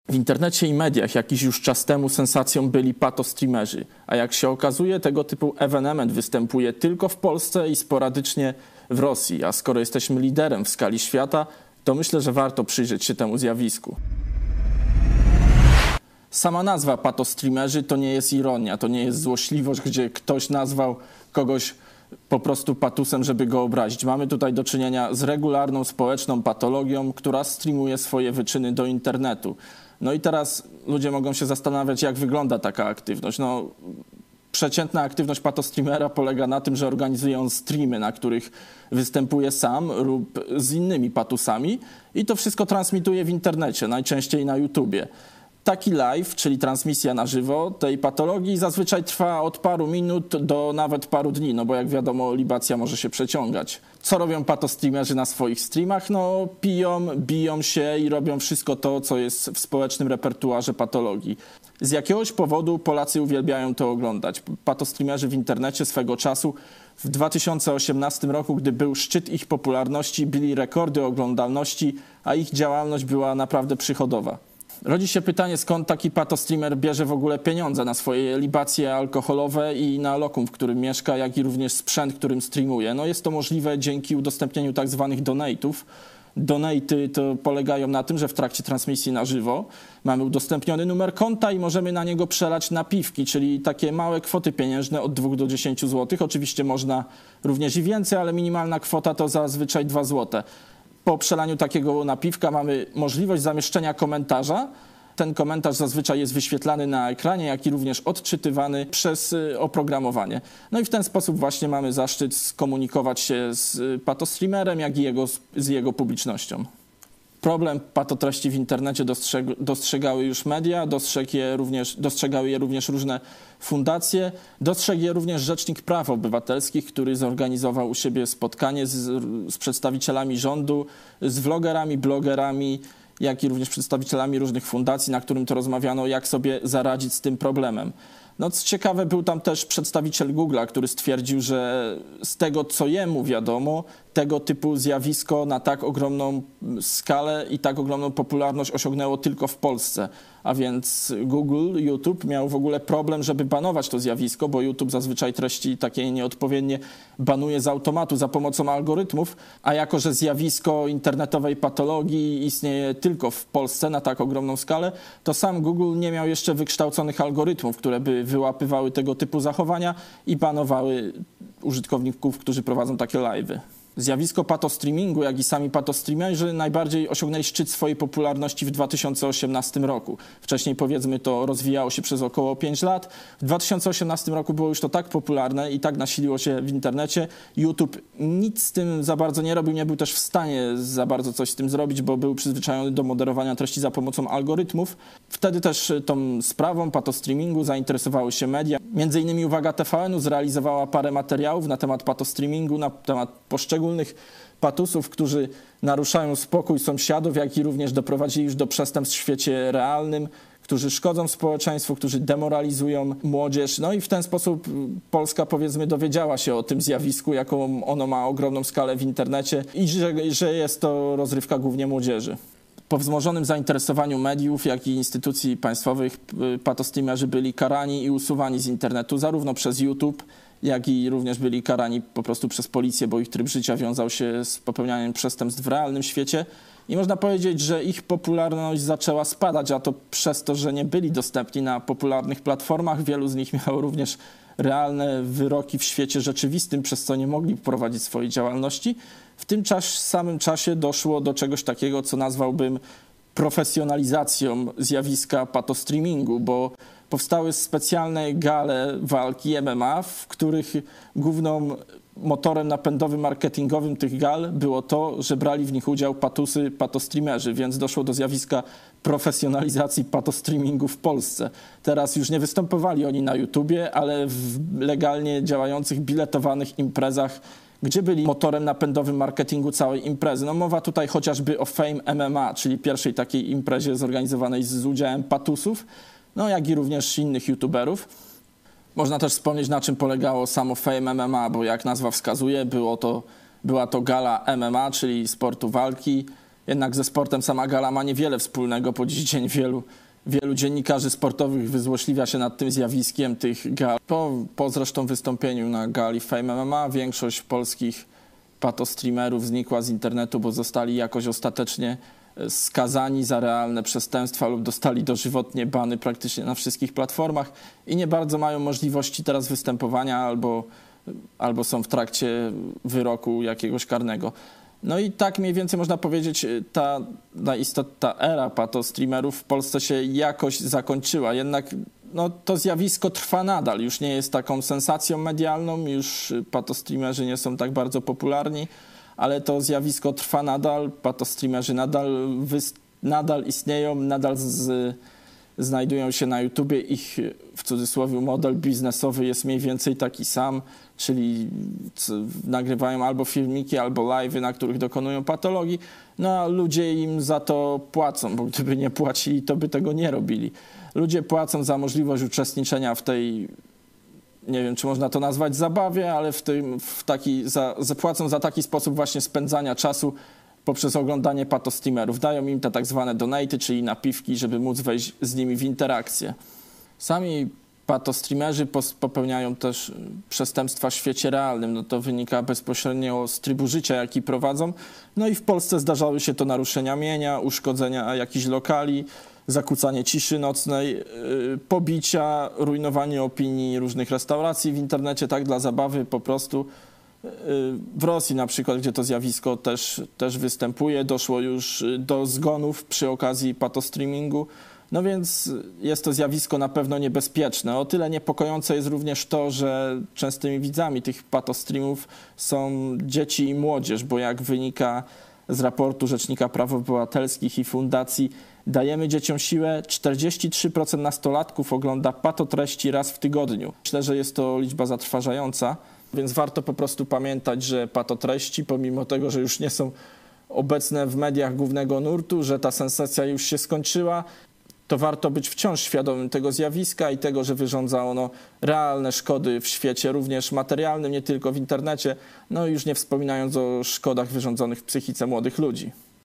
W internecie i mediach jakiś już czas temu sensacją byli patostreamerzy, a jak się okazuje, tego typu ewenement występuje tylko w Polsce i sporadycznie w Rosji, a skoro jesteśmy liderem w skali świata, to myślę, że warto przyjrzeć się temu zjawisku. Sama nazwa patostreamerzy to nie jest ironia, to nie jest złośliwość, gdzie ktoś nazwał kogoś po prostu patusem, żeby go obrazić. Mamy tutaj do czynienia z regularną społeczną patologią, która streamuje swoje wyczyny do internetu. No i teraz ludzie mogą się zastanawiać, jak wygląda taka aktywność. No, przeciętna aktywność patostreamera polega na tym, że organizuje on streamy, na których występuje sam lub z innymi patusami i to wszystko transmituje w internecie, najczęściej na YouTubie. Taki live, czyli transmisja na żywo tej patologii zazwyczaj trwa od paru minut do nawet paru dni, no bo jak wiadomo libacja może się przeciągać. Co robią patostreamerzy na swoich streamach? No piją, biją się i robią wszystko to, co jest w społecznym repertuarze patologii. Z jakiegoś powodu Polacy uwielbiają to oglądać. Patostreamerzy w internecie swego czasu w 2018 roku, gdy był szczyt ich popularności, bili rekordy oglądalności, a ich działalność była naprawdę przychodowa. Rodzi się pytanie, skąd taki patostreamer bierze w ogóle pieniądze na swoje libacje alkoholowe i na lokum, w którym mieszka, jak i również sprzęt, którym streamuje. No jest to możliwe dzięki udostępnieniu tak zwanych donate'ów. Donate'y to polegają na tym, że w trakcie transmisji na żywo mamy udostępniony numer konta i możemy na niego przelać napiwki, czyli takie małe kwoty pieniężne od 2 do 10 zł. Oczywiście można również i więcej, ale minimalna kwota to zazwyczaj 2 zł. Po przelaniu takiego napiwka mamy możliwość zamieszczenia komentarza. Ten komentarz zazwyczaj jest wyświetlany na ekranie, jak i również odczytywany przez oprogramowanie. No i w ten sposób właśnie mamy zaszczyt skomunikować się z patostreamerem, jak i z jego publicznością. Problem patotreści w internecie dostrzegały już media, dostrzegały je również różne fundacje, dostrzegł je również Rzecznik Praw Obywatelskich, który zorganizował u siebie spotkanie z przedstawicielami rządu, z vlogerami, blogerami, jak i również przedstawicielami różnych fundacji, na którym to rozmawiano, jak sobie zaradzić z tym problemem. No co ciekawe, był tam też przedstawiciel Google'a, który stwierdził, że z tego, co jemu wiadomo, tego typu zjawisko na tak ogromną skalę i tak ogromną popularność osiągnęło tylko w Polsce. A więc Google, YouTube miał w ogóle problem, żeby banować to zjawisko, bo YouTube zazwyczaj treści takie nieodpowiednie banuje z automatu za pomocą algorytmów, a jako że zjawisko internetowej patologii istnieje tylko w Polsce na tak ogromną skalę, to sam Google nie miał jeszcze wykształconych algorytmów, które by wyłapywały tego typu zachowania i banowały użytkowników, którzy prowadzą takie live'y. Zjawisko patostreamingu, jak i sami patostreamerzy najbardziej osiągnęli szczyt swojej popularności w 2018 roku. Wcześniej, powiedzmy, to rozwijało się przez około 5 lat. W 2018 roku było już to tak popularne i tak nasiliło się w internecie. YouTube nic z tym za bardzo nie robił, nie był też w stanie za bardzo coś z tym zrobić, bo był przyzwyczajony do moderowania treści za pomocą algorytmów. Wtedy też tą sprawą patostreamingu zainteresowały się media. Między innymi Uwaga TVN-u zrealizowała parę materiałów na temat patostreamingu, na temat poszczególnych patusów, którzy naruszają spokój sąsiadów, jak i również doprowadzili już do przestępstw w świecie realnym, którzy szkodzą społeczeństwu, którzy demoralizują młodzież. No i w ten sposób Polska, powiedzmy, dowiedziała się o tym zjawisku, jaką ono ma ogromną skalę w internecie i że jest to rozrywka głównie młodzieży. Po wzmożonym zainteresowaniu mediów, jak i instytucji państwowych patostreamerzy byli karani i usuwani z internetu, zarówno przez YouTube, jak i również byli karani po prostu przez policję, bo ich tryb życia wiązał się z popełnianiem przestępstw w realnym świecie. I można powiedzieć, że ich popularność zaczęła spadać, a to przez to, że nie byli dostępni na popularnych platformach. Wielu z nich miało również realne wyroki w świecie rzeczywistym, przez co nie mogli prowadzić swojej działalności. W tym samym czasie doszło do czegoś takiego, co nazwałbym profesjonalizacją zjawiska patostreamingu, bo powstały specjalne gale walki MMA, w których głównym motorem napędowym marketingowym tych gal było to, że brali w nich udział patostreamerzy, więc doszło do zjawiska profesjonalizacji patostreamingu w Polsce. Teraz już nie występowali oni na YouTubie, ale w legalnie działających, biletowanych imprezach, gdzie byli motorem napędowym marketingu całej imprezy. No mowa tutaj chociażby o Fame MMA, czyli pierwszej takiej imprezie zorganizowanej z udziałem patusów, no jak i również innych youtuberów. Można też wspomnieć, na czym polegało samo Fame MMA, bo jak nazwa wskazuje, była to gala MMA, czyli sportu walki, jednak ze sportem sama gala ma niewiele wspólnego. Po dziś dzień wielu dziennikarzy sportowych wyzłośliwia się nad tym zjawiskiem tych gal. Po zresztą wystąpieniu na gali Fame MMA większość polskich patostreamerów znikła z internetu, bo zostali jakoś ostatecznie skazani za realne przestępstwa lub dostali dożywotnie bany praktycznie na wszystkich platformach i nie bardzo mają możliwości teraz występowania albo są w trakcie wyroku jakiegoś karnego. No i tak mniej więcej można powiedzieć, ta era patostreamerów w Polsce się jakoś zakończyła. Jednak no, to zjawisko trwa nadal, już nie jest taką sensacją medialną, już patostreamerzy nie są tak bardzo popularni, ale to zjawisko trwa nadal, patostreamerzy nadal istnieją, nadal znajdują się na YouTubie. Ich, w cudzysłowie, model biznesowy jest mniej więcej taki sam, czyli nagrywają albo filmiki, albo live'y, na których dokonują patologii, no a ludzie im za to płacą, bo gdyby nie płacili, to by tego nie robili. Ludzie płacą za możliwość uczestniczenia w tej, nie wiem, czy można to nazwać zabawie, ale płacą za taki sposób właśnie spędzania czasu poprzez oglądanie patostreamerów. Dają im te tak zwane donaty, czyli napiwki, żeby móc wejść z nimi w interakcję. Sami patostreamerzy popełniają też przestępstwa w świecie realnym. No to wynika bezpośrednio z trybu życia, jaki prowadzą. No i w Polsce zdarzały się to naruszenia mienia, uszkodzenia jakichś lokali, zakłócanie ciszy nocnej, pobicia, rujnowanie opinii różnych restauracji w internecie, tak dla zabawy po prostu. W Rosji na przykład, gdzie to zjawisko też występuje, doszło już do zgonów przy okazji patostreamingu. No więc jest to zjawisko na pewno niebezpieczne. O tyle niepokojące jest również to, że częstymi widzami tych patostreamów są dzieci i młodzież, bo jak wynika z raportu Rzecznika Praw Obywatelskich i Fundacji Dajemy Dzieciom Siłę, 43% nastolatków ogląda patotreści raz w tygodniu. Myślę, że jest to liczba zatrważająca, więc warto po prostu pamiętać, że patotreści, pomimo tego, że już nie są obecne w mediach głównego nurtu, że ta sensacja już się skończyła, to warto być wciąż świadomym tego zjawiska i tego, że wyrządza ono realne szkody w świecie, również materialnym, nie tylko w internecie, no już nie wspominając o szkodach wyrządzonych w psychice młodych ludzi.